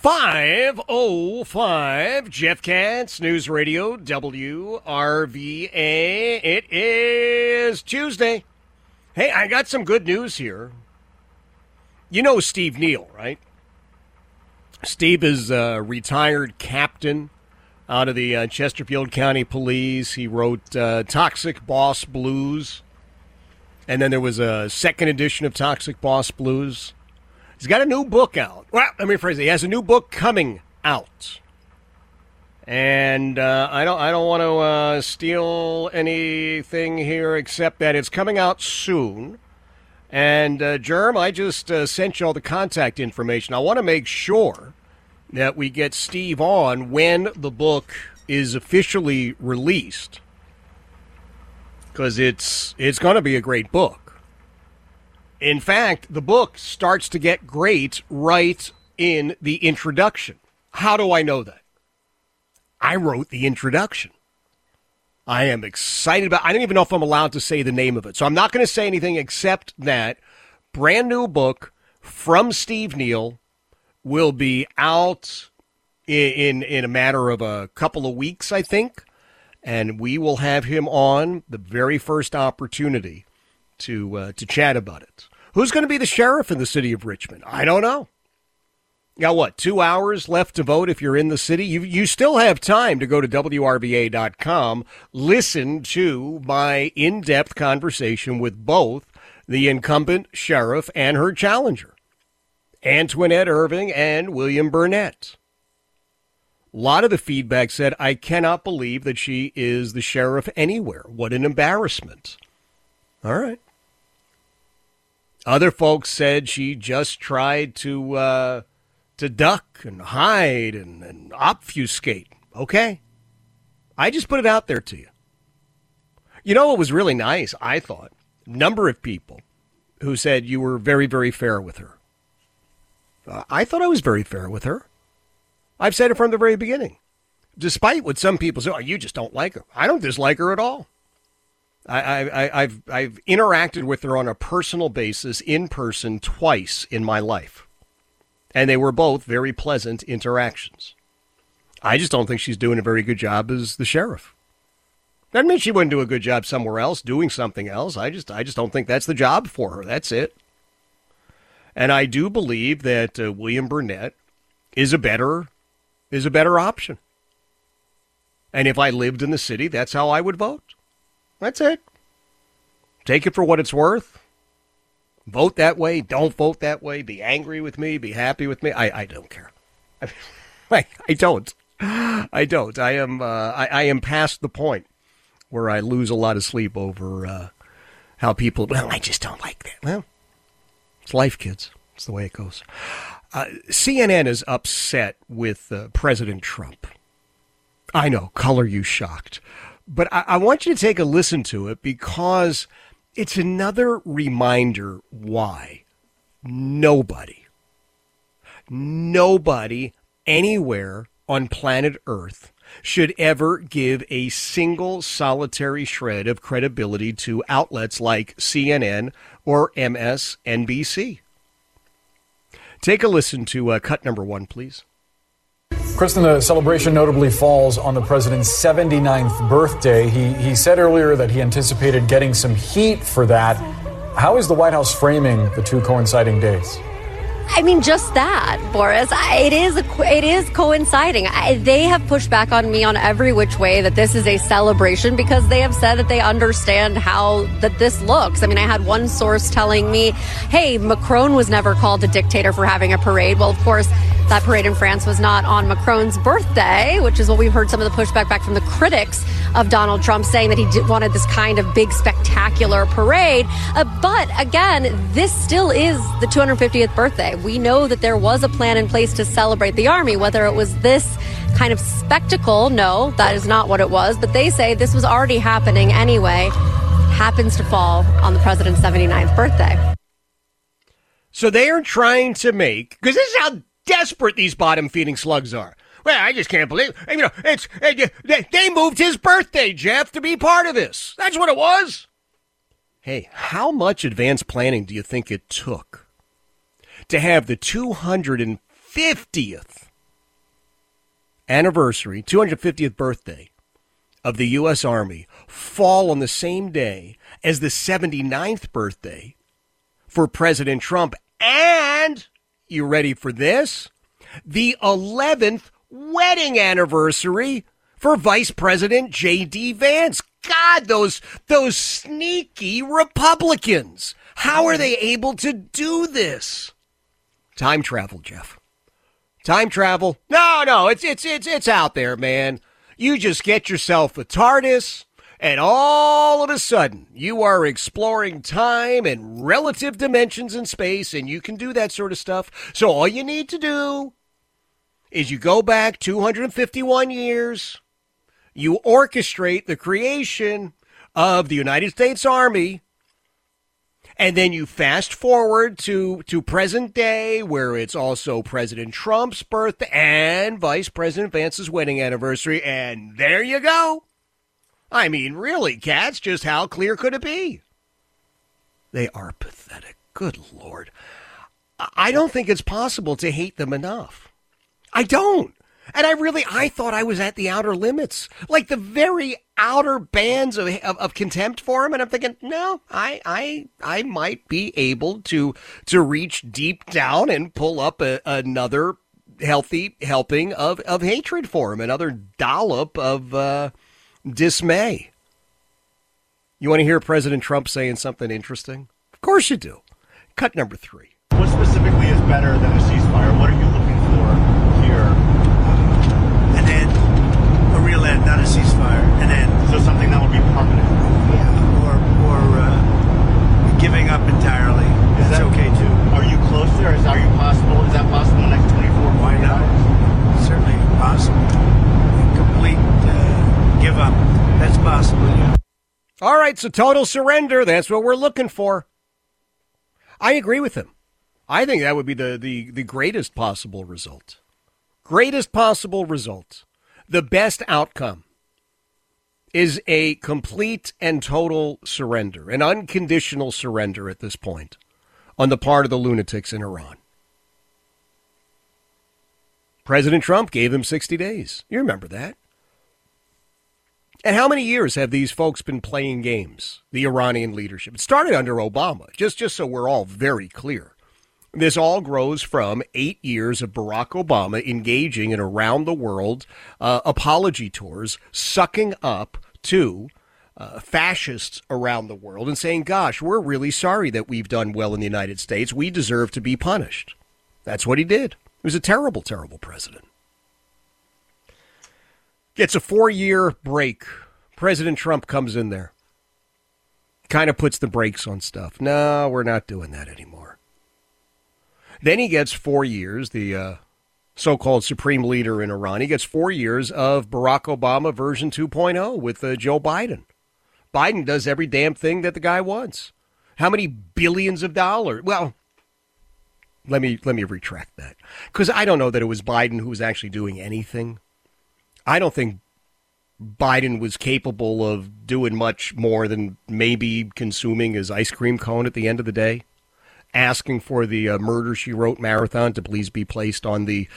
5:05, Jeff Katz, News Radio, WRVA. It is Tuesday. Hey, I got some good news here. You know Steve Neal, right? Steve is a retired captain out of the Chesterfield County Police. He wrote Toxic Boss Blues. And then there was a second edition of Toxic Boss Blues. He's got a new book out. Well, let me rephrase it. He has a new book coming out. And I don't want to steal anything here except that it's coming out soon. And, Germ, I just sent you all the contact information. I want to make sure that we get Steve on when the book is officially released. Because it's going to be a great book. In fact, the book starts to get great right in the introduction. How do I know that? I wrote the introduction. I am excited about it. I don't even know if I'm allowed to say the name of it. So I'm not going to say anything except that brand new book from Steve Neal will be out in a matter of a couple of weeks, I think. And we will have him on the very first opportunity to chat about it. Who's going to be the sheriff in the city of Richmond? I don't know. You got what, 2 hours left to vote if you're in the city? You still have time to go to WRVA.com, listen to my in-depth conversation with both the incumbent sheriff and her challenger, Antoinette Irving and William Burnett. A lot of the feedback said, I cannot believe that she is the sheriff anywhere. What an embarrassment. All right. Other folks said she just tried to duck and hide and obfuscate. Okay. I just put it out there to you. You know what was really nice, I thought? Number of people who said you were very, very fair with her. I thought I was very fair with her. I've said it from the very beginning. Despite what some people say, oh, you just don't like her. I don't dislike her at all. I've interacted with her on a personal basis in person twice in my life. And they were both very pleasant interactions. I just don't think she's doing a very good job as the sheriff. Doesn't mean she wouldn't do a good job somewhere else, doing something else. I just don't think that's the job for her. That's it. And I do believe that William Burnett is a better option. And if I lived in the city, that's how I would vote. That's it. Take it for what it's worth. Vote that way. Don't vote that way. Be angry with me. Be happy with me. I don't care. I don't. I don't. I am past the point where I lose a lot of sleep over how people, well, I just don't like that. Well, it's life, kids. It's the way it goes. CNN is upset with President Trump. I know, color you shocked. But I want you to take a listen to it because it's another reminder why nobody anywhere on planet Earth should ever give a single solitary shred of credibility to outlets like CNN or MSNBC. Take a listen to cut number 1, please. Kristen, the celebration notably falls on the president's 79th birthday. He said earlier that he anticipated getting some heat for that. How is the White House framing the two coinciding days? I mean, just that, Boris. It is coinciding. They have pushed back on me on every which way that this is a celebration because they have said that they understand how that this looks. I mean, I had one source telling me, hey, Macron was never called a dictator for having a parade. Well, of course, that parade in France was not on Macron's birthday, which is what we've heard some of the pushback back from the critics of Donald Trump, saying that he wanted this kind of big, spectacular parade. But again, this still is the 250th birthday. We know that there was a plan in place to celebrate the Army, whether it was this kind of spectacle. No, that is not what it was. But they say this was already happening anyway. Happens to fall on the president's 79th birthday. So they are trying to make, because this is how desperate these bottom-feeding slugs are. Well, I just can't believe, they moved his birthday, Jeff, to be part of this. That's what it was. Hey, how much advanced planning do you think it took to have the 250th anniversary, 250th birthday of the U.S. Army fall on the same day as the 79th birthday for President Trump. And, you ready for this? The 11th wedding anniversary for Vice President J.D. Vance. God, those sneaky Republicans. How are they able to do this? Time travel, Jeff. Time travel? No, it's out there, man. You just get yourself a TARDIS, and all of a sudden, you are exploring time and relative dimensions in space, and you can do that sort of stuff. So all you need to do is you go back 251 years, you orchestrate the creation of the United States Army, and then you fast forward to present day, where it's also President Trump's birthday and Vice President Vance's wedding anniversary, and there you go. I mean, really, cats, just how clear could it be? They are pathetic. Good Lord. I don't think it's possible to hate them enough. I don't. And I thought I was at the outer limits, like the very outer bands of contempt for him. And I'm thinking, no, I might be able to reach deep down and pull up another healthy helping of hatred for him, another dollop of dismay. You want to hear President Trump saying something interesting? Of course you do. Cut number 3. What specifically is better than a ceasefire? What are you looking for here? An end, a real end, not a ceasefire. An end. So something that would be permanent. Yeah, or giving up entirely. That's okay too. Are you close there? Is that possible in the next 24 Why not? Certainly possible. Complete give up. That's possible, yeah. All right, so total surrender. That's what we're looking for. I agree with him. I think that would be the greatest possible result. Greatest possible result. The best outcome is a complete and total surrender, an unconditional surrender at this point on the part of the lunatics in Iran. President Trump gave them 60 days. You remember that. And how many years have these folks been playing games, the Iranian leadership? It started under Obama, just so we're all very clear. This all grows from 8 years of Barack Obama engaging in around-the-world apology tours, sucking up to fascists around the world and saying, gosh, we're really sorry that we've done well in the United States. We deserve to be punished. That's what he did. He was a terrible, terrible president. Gets a 4-year break. President Trump comes in there. Kind of puts the brakes on stuff. No, we're not doing that anymore. Then he gets 4 years, the so-called supreme leader in Iran. He gets 4 years of Barack Obama version 2.0 with Joe Biden. Biden does every damn thing that the guy wants. How many billions of dollars? Well, let me retract that, because I don't know that it was Biden who was actually doing anything. I don't think Biden was capable of doing much more than maybe consuming his ice cream cone at the end of the day, asking for the Murder, She Wrote marathon to please be placed on the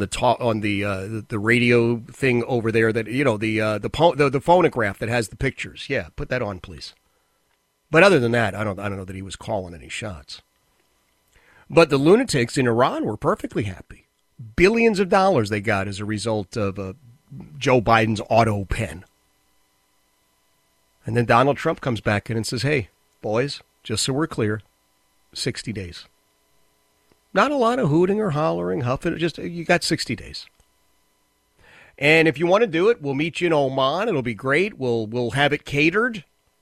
radio thing over there, that the phonograph that has the pictures. Yeah, put that on, please. But other than that, I don't know that he was calling any shots. But the lunatics in Iran were perfectly happy. Billions of dollars they got as a result of Joe Biden's auto pen. And then Donald Trump comes back in and says, hey, boys, just so we're clear, 60 days. Not a lot of hooting or hollering, huffing, just you got 60 days. And if you want to do it, we'll meet you in Oman. It'll be great. We'll have it catered.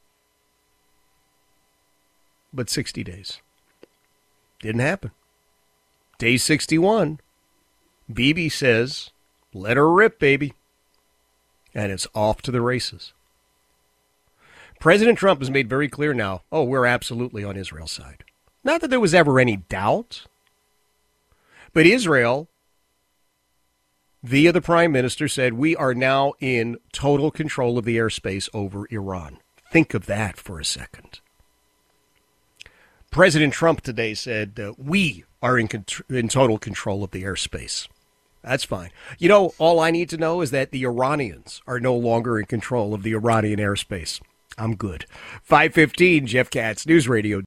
But 60 days. Didn't happen. Day 61, Bibi says, let her rip, baby. And it's off to the races. President Trump has made very clear now, we're absolutely on Israel's side. Not that there was ever any doubt, but Israel, via the prime minister, said we are now in total control of the airspace over Iran. Think of that for a second. President Trump today said we are in total control of the airspace That's fine. You know, all I need to know is that the Iranians are no longer in control of the Iranian airspace. I'm good. 5:15, Jeff Katz, News Radio